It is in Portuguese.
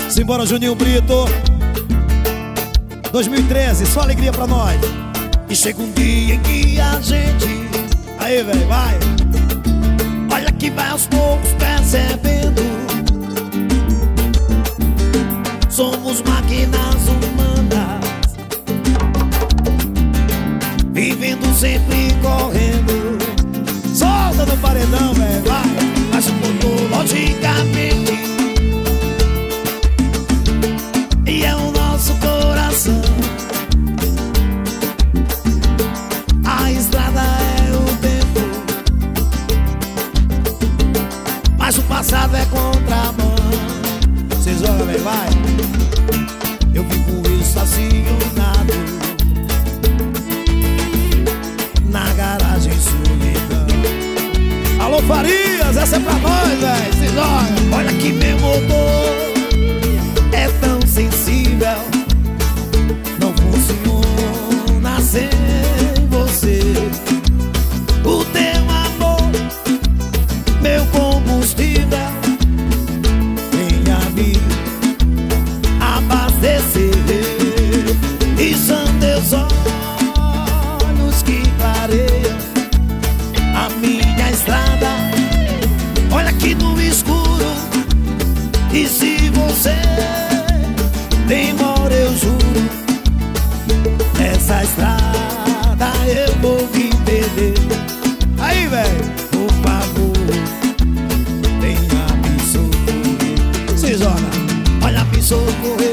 Simbora, Juninho Brito. 2013, só alegria pra nós. E chega um dia em que a gente... Aí, velho, vai. Olha que vai aos poucos percebendo. Somos máquinas humanas, vivendo sempre correndo. Solta no paredão, velho, vai. Mas o motor, logicamente, e é o nosso coração. A estrada é o tempo, mas o passado é contramão. Vocês olham, velho, vai. Eu fico estacionado na garagem solidão. Alô, Farias, essa é pra nós, velho. Vocês olham. Olha que meu motor é tão sensível, não funciona sem você. O teu amor, meu combustível, venha me abastecer. E são teus olhos que clareiam a minha estrada. Olha aqui no escuro, e se você demora, eu juro, essa estrada eu vou me perder. Aí, velho, por favor, venha me socorrer. Vocês olham, olha me socorrer.